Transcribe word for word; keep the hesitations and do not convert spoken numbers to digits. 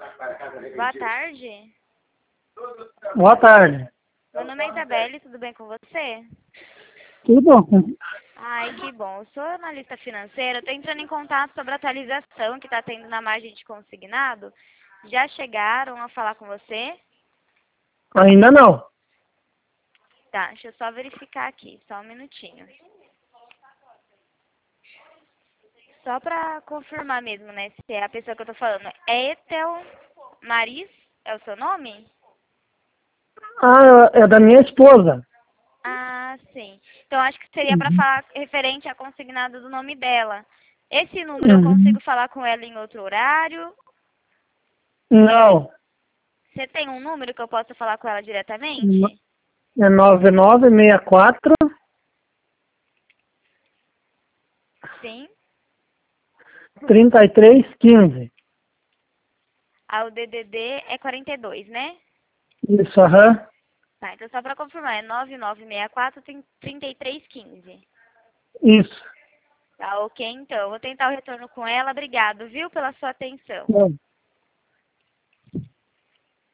Boa tarde. Boa tarde. Meu nome é Isabelle, tudo bem com você? Tudo bom? Ai, que bom. Eu sou analista financeira, estou entrando em contato sobre a atualização que está tendo na margem de consignado. Já chegaram a falar com você? Ainda não. Tá, deixa eu só verificar aqui, só um minutinho. Só para confirmar mesmo, né, se é a pessoa que eu tô falando. É Etel Maris? É o seu nome? Ah, é da minha esposa. Ah, sim. Então acho que seria para Uhum. falar referente à consignado do nome dela. Esse número eu Uhum. consigo falar com ela em outro horário? Não. Você tem um número que eu possa falar com ela diretamente? É nove nove seis quatro, Sim. três três um cinco. Ah, o D D D é quarenta e dois, né? Isso, aham. Tá, então só para confirmar, é nove nove seis quatro, trinta e três quinze. Isso. Tá, ok, então. Eu vou tentar o retorno com ela. Obrigado, viu, pela sua atenção. Bom.